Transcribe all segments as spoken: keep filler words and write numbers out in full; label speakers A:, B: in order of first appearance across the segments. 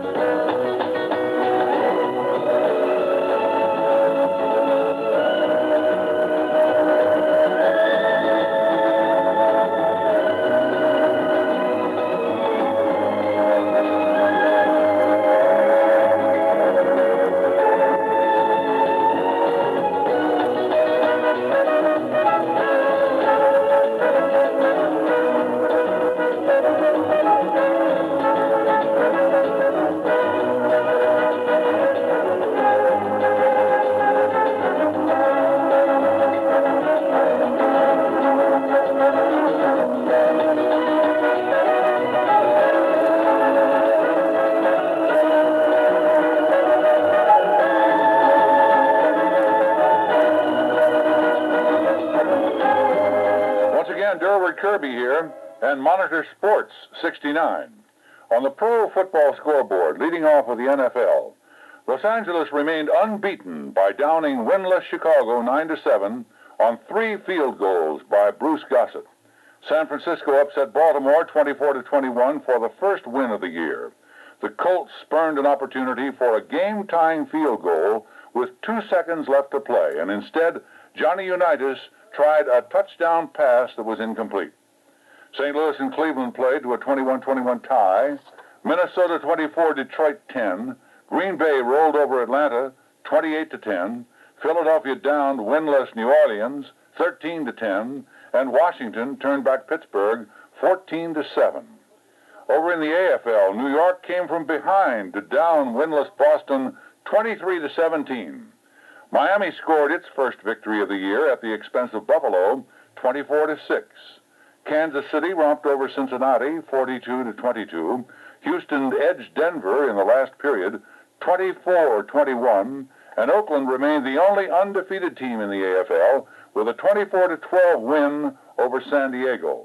A: Durward Kirby here, and Monitor Sports sixty-nine. On the Pro Football Scoreboard, leading off with the N F L, Los Angeles remained unbeaten by downing winless Chicago nine to seven on three field goals by Bruce Gossett. San Francisco upset Baltimore twenty-four to twenty-one for the first win of the year. The Colts spurned an opportunity for a game-tying field goal with two seconds left to play, and instead, Johnny Unitas tried a touchdown pass that was incomplete. Saint Louis and Cleveland played to a twenty-one twenty-one tie. Minnesota twenty-four, Detroit ten. Green Bay rolled over Atlanta twenty-eight to ten. Philadelphia downed winless New Orleans thirteen to ten. And Washington turned back Pittsburgh fourteen to seven. Over in the A F L, New York came from behind to down winless Boston twenty-three to seventeen. Miami scored its first victory of the year at the expense of Buffalo, twenty-four to six. Kansas City romped over Cincinnati, forty-two to twenty-two. Houston edged Denver in the last period, twenty-four twenty-one. And Oakland remained the only undefeated team in the A F L with a twenty-four to twelve win over San Diego.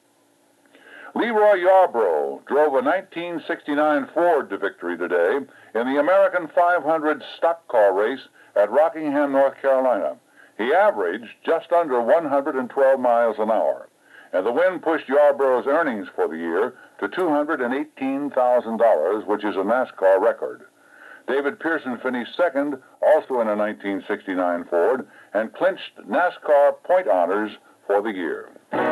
A: Leroy Yarbrough drove a nineteen sixty-nine Ford to victory today in the American five hundred stock car race at Rockingham, North Carolina. He averaged just under one hundred twelve miles an hour, and the win pushed Yarbrough's earnings for the year to two hundred eighteen thousand dollars, which is a NASCAR record. David Pearson finished second, also in a nineteen sixty-nine Ford, and clinched NASCAR point honors for the year.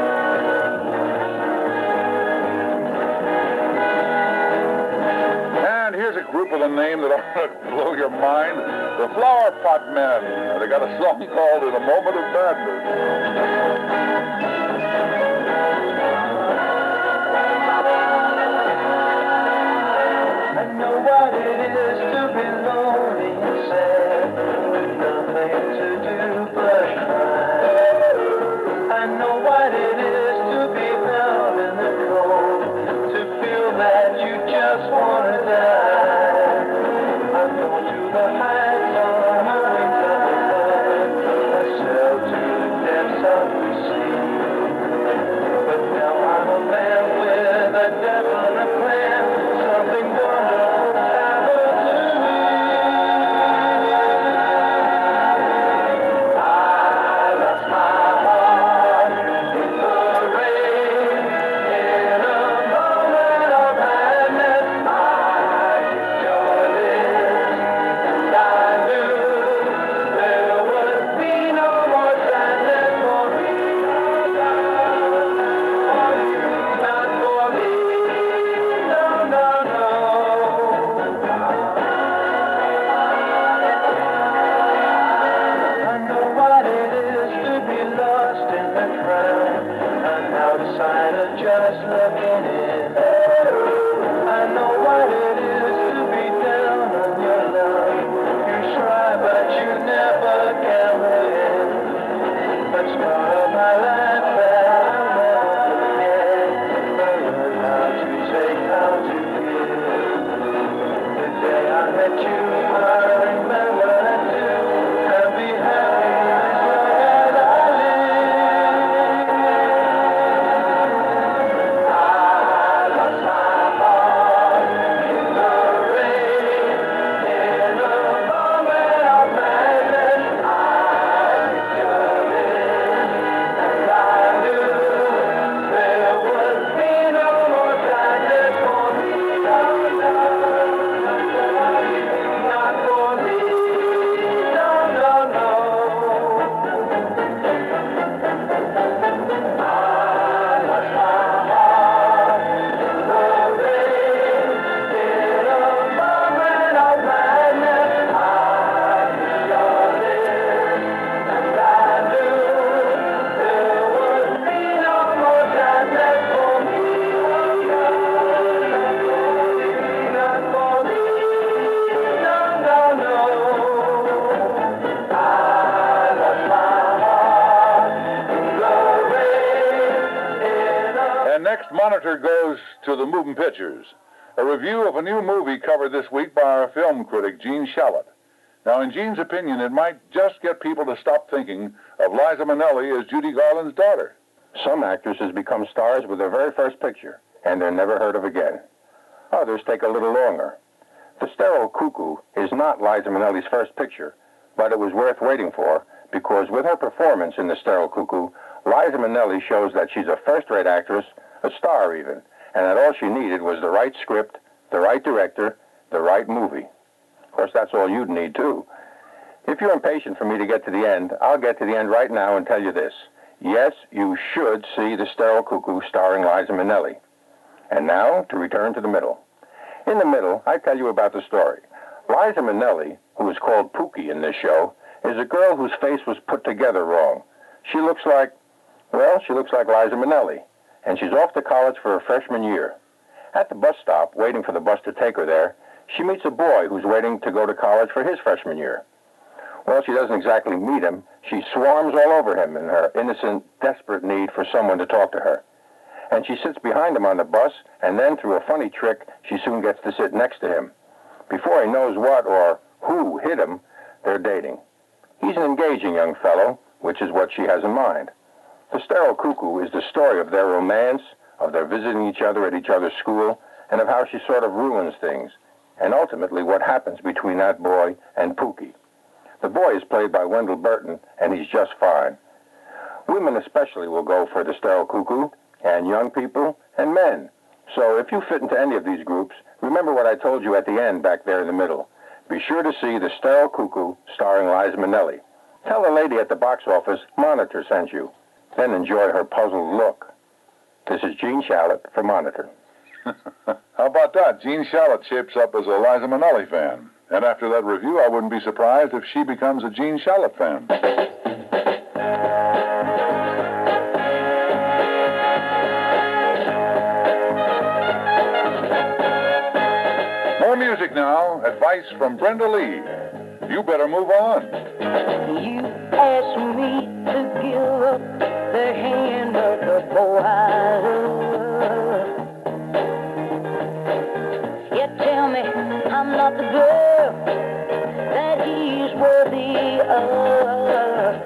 A: And here's a group with a name that ought to blow your mind, the Flower Pot Men. They got a song called In a Moment of Madness.
B: I know what it is to be lonely and sad, with nothing to do but cry. I know what it is to be down in the cold, to feel that you just want to die. I've gone to the heights on the wings of the night, I sailed to the depths of
A: And next, Monitor goes to the moving pictures. A review of a new movie covered this week by our film critic, Gene Shalit. Now, in Gene's opinion, it might just get people to stop thinking of Liza Minnelli as Judy Garland's daughter.
C: Some actresses become stars with their very first picture, and they're never heard of again. Others take a little longer. The Sterile Cuckoo is not Liza Minnelli's first picture, but it was worth waiting for, because with her performance in The Sterile Cuckoo, Liza Minnelli shows that she's a first-rate actress, a star even, and that all she needed was the right script, the right director, the right movie. Of course, that's all you'd need, too. If you're impatient for me to get to the end, I'll get to the end right now and tell you this. Yes, you should see The Sterile Cuckoo starring Liza Minnelli. And now, to return to the middle. In the middle, I tell you about the story. Liza Minnelli, who is called Pookie in this show, is a girl whose face was put together wrong. She looks like, well, she looks like Liza Minnelli, and she's off to college for her freshman year. At the bus stop, waiting for the bus to take her there, she meets a boy who's waiting to go to college for his freshman year. Well, she doesn't exactly meet him. She swarms all over him in her innocent, desperate need for someone to talk to her. And she sits behind him on the bus, and then, through a funny trick, she soon gets to sit next to him. Before he knows what or who hit him, they're dating. He's an engaging young fellow, which is what she has in mind. The Sterile Cuckoo is the story of their romance, of their visiting each other at each other's school, and of how she sort of ruins things, and ultimately what happens between that boy and Pookie. The boy is played by Wendell Burton, and he's just fine. Women especially will go for The Sterile Cuckoo, and young people, and men. So if you fit into any of these groups, remember what I told you at the end back there in the middle. Be sure to see The Sterile Cuckoo starring Liza Minnelli. Tell the lady at the box office Monitor sent you. Then enjoy her puzzled look. This is Gene Shalit for Monitor.
A: How about that? Gene Shalit shapes up as a Liza Minnelli fan. And after that review, I wouldn't be surprised if she becomes a Gene Shalit fan. More music now. Advice from Brenda Lee. You better move on.
B: You asked me to give up the hand of the boy I love. You tell me I'm not the girl that he's worthy of.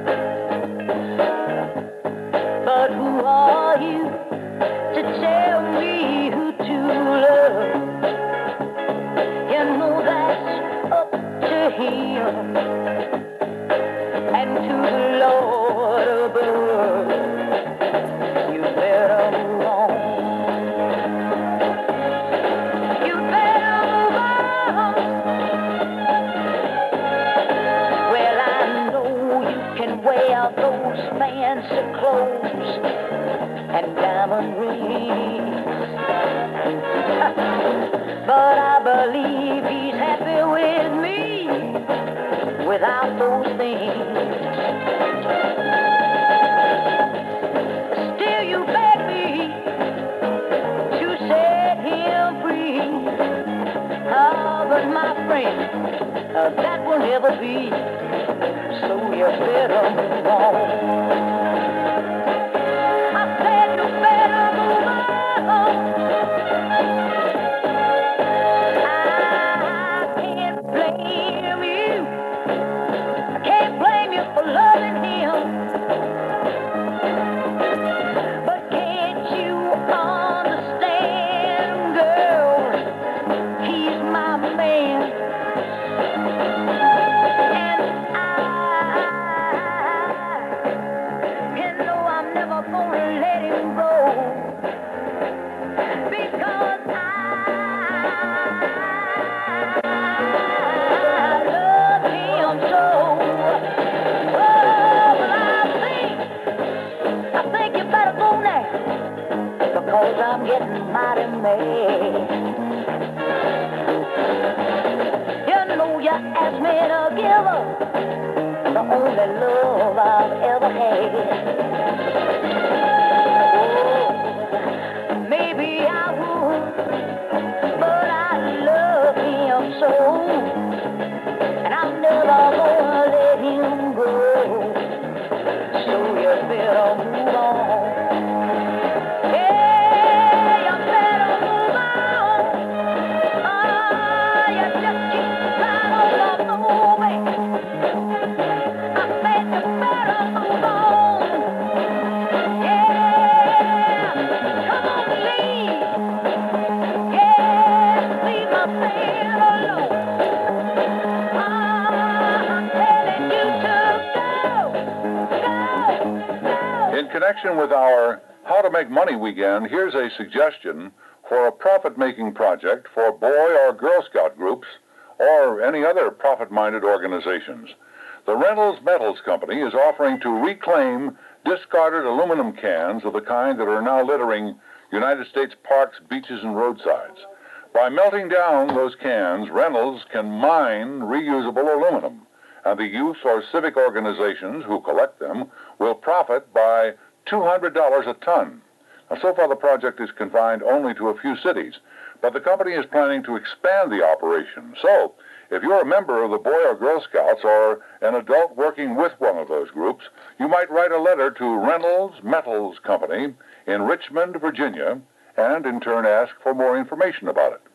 B: But who are you to tell me who to love? You know that's up to him and to the Lord above. You better move on. You better move on. Well, I know you can wear those fancy clothes and diamond rings, but I believe he's happy with me without those things. Still you beg me to set him free. Ah, but my friend, uh, that will never be. So you better move on. I said you better move on. I can't blame you. I can't blame you for loving him. But can't you understand, girl? He's my man. And I, you know I'm never gonna let him go. Because I love him so. Oh, but I think, I think you better go now, because I'm getting mighty mad. You know you asked me to give up the only love I've ever had. Oh, maybe I would, but I love him so, and I'm never gonna let him go. So you better move on. Yeah.
A: In connection with our How to Make Money weekend, here's a suggestion for a profit-making project for Boy or Girl Scout groups or any other profit-minded organizations. The Reynolds Metals Company is offering to reclaim discarded aluminum cans of the kind that are now littering United States parks, beaches, and roadsides. By melting down those cans, Reynolds can mine reusable aluminum, and the youth or civic organizations who collect them will profit by two hundred dollars a ton. Now, so far the project is confined only to a few cities, but the company is planning to expand the operation. So, if you're a member of the Boy or Girl Scouts or an adult working with one of those groups, you might write a letter to Reynolds Metals Company in Richmond, Virginia, and in turn ask for more information about it.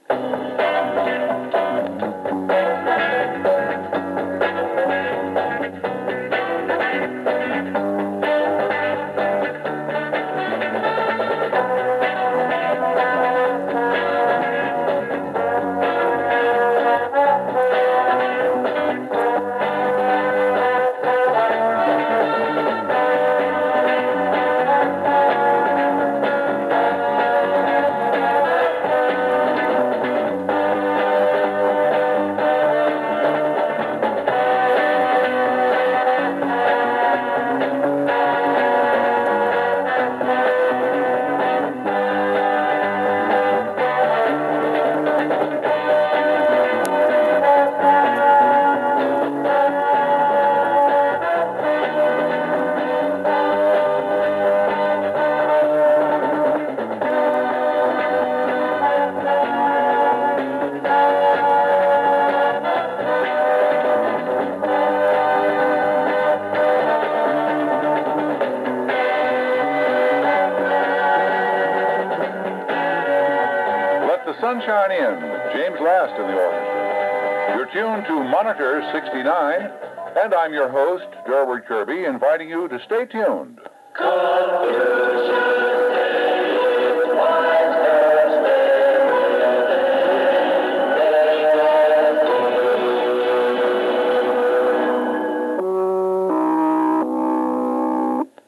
A: Sunshine In, James Last in the orchestra. You're tuned to Monitor sixty-nine, and I'm your host, Durward Kirby, inviting you to stay tuned.
B: Confusion.